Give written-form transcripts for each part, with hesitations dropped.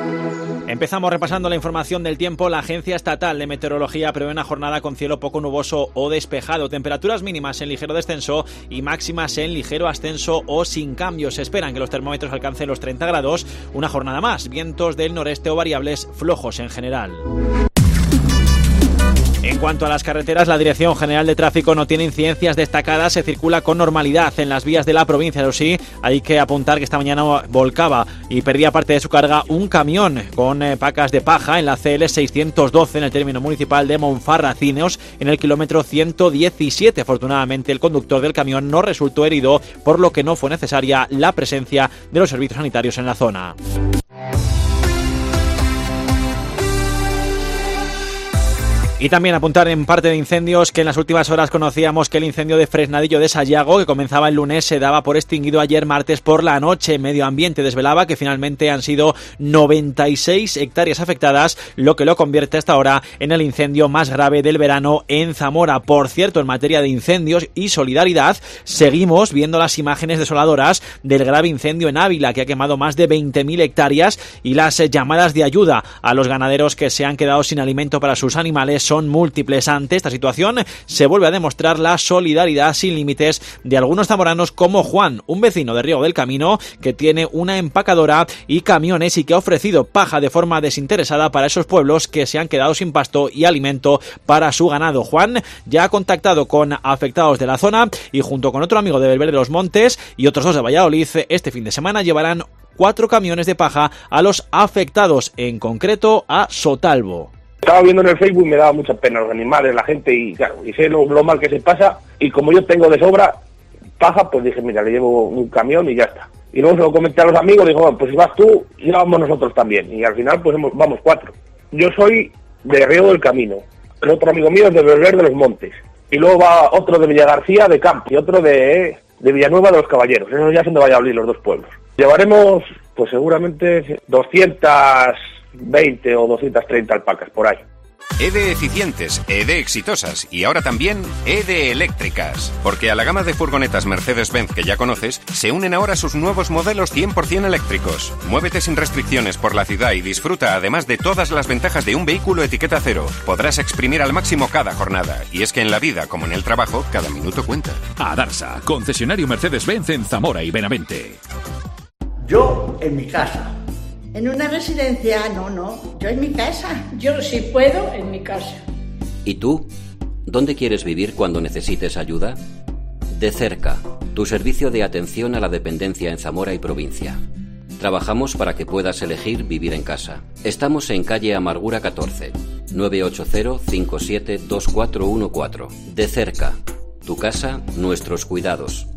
Empezamos repasando la información del tiempo. La Agencia Estatal de Meteorología prevé una jornada con cielo poco nuboso o despejado. Temperaturas mínimas en ligero descenso y máximas en ligero ascenso o sin cambios. Se esperan que los termómetros alcancen los 30 grados. Una jornada más. Vientos del noreste o variables flojos en general. En cuanto a las carreteras, la Dirección General de Tráfico no tiene incidencias destacadas, se circula con normalidad en las vías de la provincia. Pero sí, hay que apuntar que esta mañana volcaba y perdía parte de su carga un camión con pacas de paja en la CL 612 en el término municipal de Monfarracineos en el kilómetro 117. Afortunadamente, el conductor del camión no resultó herido, por lo que no fue necesaria la presencia de los servicios sanitarios en la zona. Y también apuntar en parte de incendios que en las últimas horas conocíamos que el incendio de Fresnadillo de Sayago, que comenzaba el lunes, se daba por extinguido ayer martes por la noche. Medio Ambiente desvelaba que finalmente han sido 96 hectáreas afectadas, lo que lo convierte hasta ahora en el incendio más grave del verano en Zamora. Por cierto, en materia de incendios y solidaridad, seguimos viendo las imágenes desoladoras del grave incendio en Ávila, que ha quemado más de 20.000 hectáreas, y las llamadas de ayuda a los ganaderos que se han quedado sin alimento para sus animales son múltiples. Ante esta situación se vuelve a demostrar la solidaridad sin límites de algunos zamoranos como Juan, un vecino de Riego del Camino que tiene una empacadora y camiones y que ha ofrecido paja de forma desinteresada para esos pueblos que se han quedado sin pasto y alimento para su ganado. Juan ya ha contactado con afectados de la zona y junto con otro amigo de Belver de los Montes y otros 2 de Valladolid, este fin de semana llevarán 4 camiones de paja a los afectados, en concreto a Sotalbo. Estaba viendo en el Facebook y me daba mucha pena los animales, la gente, y claro, y sé lo mal que se pasa, y como yo tengo de sobra paja, pues dije, mira, le llevo un camión y ya está. Y luego se lo comenté a los amigos, dijo, bueno, pues si vas tú, ya vamos nosotros también, y al final pues vamos 4. Yo soy de Riego del Camino, el otro amigo mío es de Belver de los Montes, y luego va otro de Villagarcía de Camp, y otro de Villanueva de los Caballeros, esos ya son de Valladolid, los 2 pueblos. Llevaremos, pues seguramente 220 o 230 alpacas por ahí. EDE eficientes, EDE exitosas y ahora también EDE eléctricas. Porque a la gama de furgonetas Mercedes-Benz que ya conoces, se unen ahora sus nuevos modelos 100% eléctricos. Muévete sin restricciones por la ciudad y disfruta además de todas las ventajas de un vehículo etiqueta cero. Podrás exprimir al máximo cada jornada. Y es que en la vida, como en el trabajo, cada minuto cuenta. Adarsa, concesionario Mercedes-Benz en Zamora y Benavente. Yo en mi casa. En una residencia, no, yo en mi casa. Yo, si puedo, en mi casa. ¿Y tú? ¿Dónde quieres vivir cuando necesites ayuda? De cerca, tu servicio de atención a la dependencia en Zamora y provincia. Trabajamos para que puedas elegir vivir en casa. Estamos en calle Amargura 14, 980-572414. De cerca, tu casa, nuestros cuidados.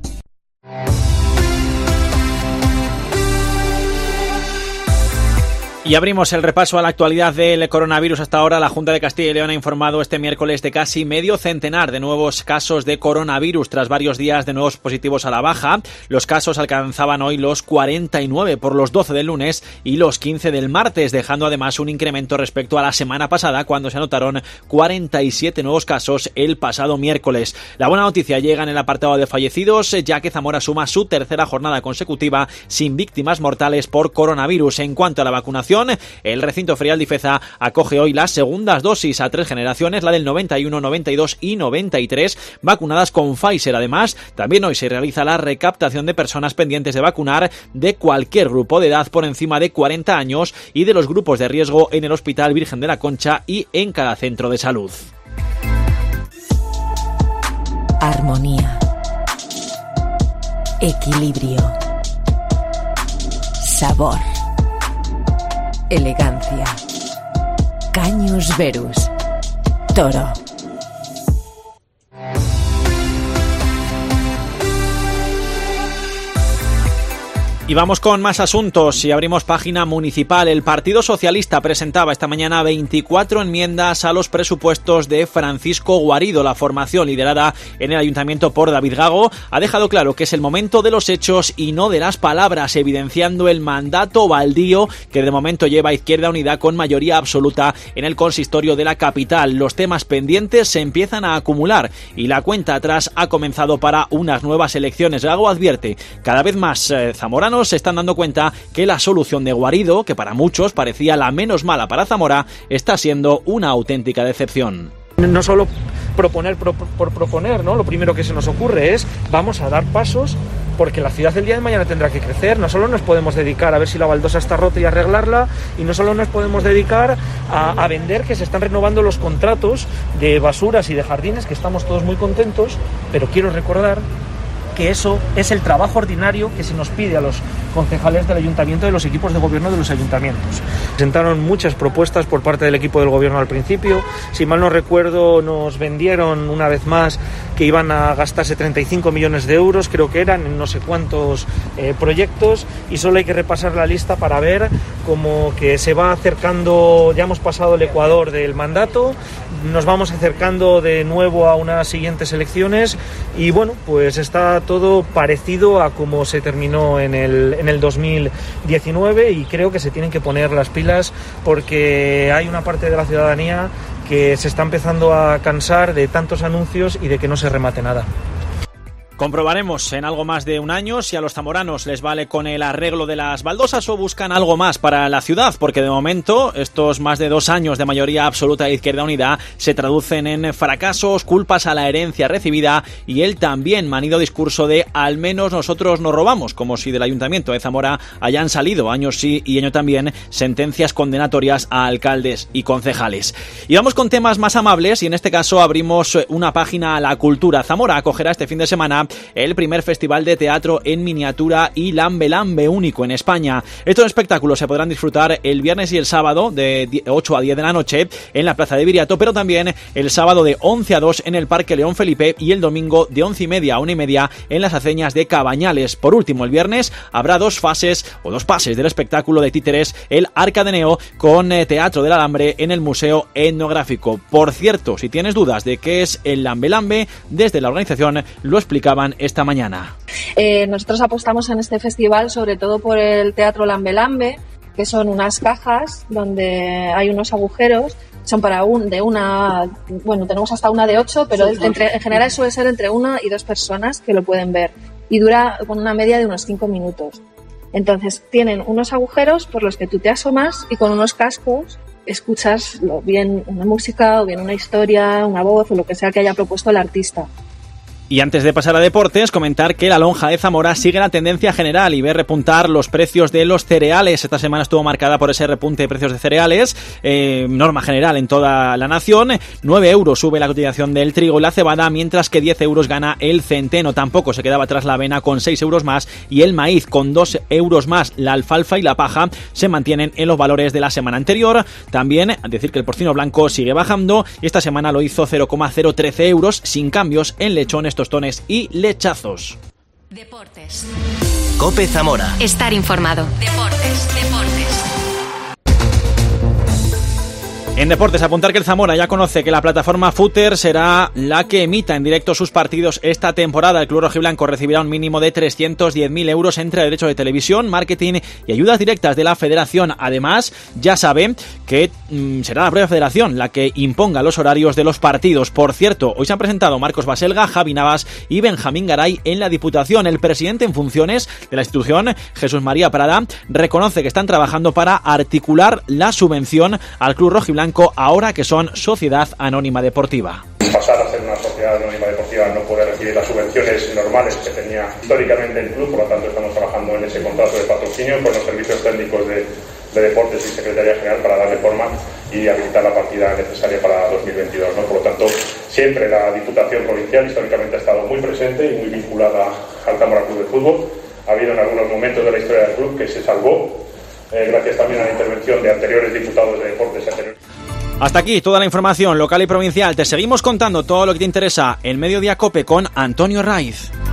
Y abrimos el repaso a la actualidad del coronavirus. Hasta ahora, la Junta de Castilla y León ha informado este miércoles de casi medio centenar de nuevos casos de coronavirus. Tras varios días de nuevos positivos a la baja, los casos alcanzaban hoy los 49 por los 12 del lunes y los 15 del martes, dejando además un incremento respecto a la semana pasada, cuando se anotaron 47 nuevos casos el pasado miércoles. La buena noticia llega en el apartado de fallecidos, ya que Zamora suma su tercera jornada consecutiva sin víctimas mortales por coronavirus. En cuanto a la vacunación, el recinto ferial de Ifeza acoge hoy las segundas dosis a 3 generaciones, la del 91, 92 y 93, vacunadas con Pfizer. Además, también hoy se realiza la recaptación de personas pendientes de vacunar de cualquier grupo de edad por encima de 40 años y de los grupos de riesgo en el Hospital Virgen de la Concha y en cada centro de salud. Armonía. Equilibrio. Sabor. Elegancia. Caños Verus. Toro. Y vamos con más asuntos y abrimos página municipal. El Partido Socialista presentaba esta mañana 24 enmiendas a los presupuestos de Francisco Guarido. La formación, liderada en el ayuntamiento por David Gago, ha dejado claro que es el momento de los hechos y no de las palabras, evidenciando el mandato baldío que de momento lleva Izquierda Unida con mayoría absoluta en el consistorio de la capital. Los temas pendientes se empiezan a acumular y la cuenta atrás ha comenzado para unas nuevas elecciones. Gago advierte, cada vez más zamoranos zamoranos se están dando cuenta que la solución de Guarido, que para muchos parecía la menos mala para Zamora, está siendo una auténtica decepción. No solo proponer por proponer, ¿no? Lo primero que se nos ocurre es vamos a dar pasos porque la ciudad el día de mañana tendrá que crecer. No solo nos podemos dedicar a ver si la baldosa está rota y arreglarla, y no solo nos podemos dedicar a vender que se están renovando los contratos de basuras y de jardines, que estamos todos muy contentos, pero quiero recordar que eso es el trabajo ordinario que se nos pide a los concejales del ayuntamiento, de los equipos de gobierno de los ayuntamientos. Presentaron muchas propuestas por parte del equipo del gobierno al principio. Si mal no recuerdo, nos vendieron una vez más que iban a gastarse 35 millones de euros, creo que eran, en no sé cuántos proyectos, y solo hay que repasar la lista para ver como que se va acercando, ya hemos pasado el ecuador del mandato, nos vamos acercando de nuevo a unas siguientes elecciones, y bueno, pues está todo parecido a como se terminó en el 2019, y creo que se tienen que poner las pilas porque hay una parte de la ciudadanía que se está empezando a cansar de tantos anuncios y de que no se remate nada. Comprobaremos en algo más de un año si a los zamoranos les vale con el arreglo de las baldosas o buscan algo más para la ciudad, porque de momento estos más de 2 años de mayoría absoluta de Izquierda Unida se traducen en fracasos, culpas a la herencia recibida y el también manido discurso de al menos nosotros nos robamos, como si del Ayuntamiento de Zamora hayan salido año sí y año también sentencias condenatorias a alcaldes y concejales. Y vamos con temas más amables, y en este caso abrimos una página a la cultura. Zamora acogerá este fin de semana el primer festival de teatro en miniatura y Lambe Lambe, único en España. Estos espectáculos se podrán disfrutar el viernes y el sábado de 8 a 10 de la noche en la Plaza de Viriato, pero también el sábado de 11 a 2 en el Parque León Felipe y el domingo de 11:30 a 1:30 en las Aceñas de Cabañales. Por último, el viernes habrá 2 pases del espectáculo de títeres El Arca de Neo con Teatro del Alambre en el Museo Etnográfico. Por cierto, si tienes dudas de qué es el Lambe Lambe, desde la organización lo explicaban esta mañana. Nosotros apostamos en este festival sobre todo por el teatro Lambe Lambe, que son unas cajas donde hay unos agujeros, son para tenemos hasta una de 8, pero en general suele ser entre 1 y 2 personas que lo pueden ver, y dura con una media de unos 5 minutos. Entonces tienen unos agujeros por los que tú te asomas y con unos cascos escuchas bien una música o bien una historia, una voz o lo que sea que haya propuesto el artista. Y antes de pasar a deportes, comentar que la lonja de Zamora sigue la tendencia general y ve repuntar los precios de los cereales. Esta semana estuvo marcada por ese repunte de precios de cereales, norma general en toda la nación. 9 euros sube la cotización del trigo y la cebada, mientras que 10 euros gana el centeno. Tampoco se quedaba atrás la avena con 6 euros más, y el maíz con 2 euros más. La alfalfa y la paja se mantienen en los valores de la semana anterior. También decir que el porcino blanco sigue bajando y esta semana lo hizo 0,013 euros, sin cambios en lechones, tostones y lechazos. Deportes. COPE Zamora. Estar informado. Deportes. En deportes, apuntar que el Zamora ya conoce que la plataforma Footer será la que emita en directo sus partidos esta temporada. El club rojiblanco recibirá un mínimo de 310.000 euros entre derechos de televisión, marketing y ayudas directas de la federación. Además, ya sabe que será la propia federación la que imponga los horarios de los partidos. Por cierto, hoy se han presentado Marcos Baselga, Javi Navas y Benjamín Garay en la Diputación. El presidente en funciones de la institución, Jesús María Prada, reconoce que están trabajando para articular la subvención al club rojiblanco ahora que son Sociedad Anónima Deportiva. Pasar a ser una sociedad anónima deportiva no puede recibir las subvenciones normales que tenía históricamente el club, por lo tanto estamos trabajando en ese contrato de patrocinio con los servicios técnicos de Deportes y Secretaría General para darle forma y habilitar la partida necesaria para 2022, ¿no? Por lo tanto, siempre la Diputación Provincial históricamente ha estado muy presente y muy vinculada al Zamora Club de Fútbol. Ha habido en algunos momentos de la historia del club que se salvó, gracias también a la intervención de anteriores diputados de Deportes y anteriores. Hasta aquí toda la información local y provincial. Te seguimos contando todo lo que te interesa en Mediodía Cope con Antonio Raiz.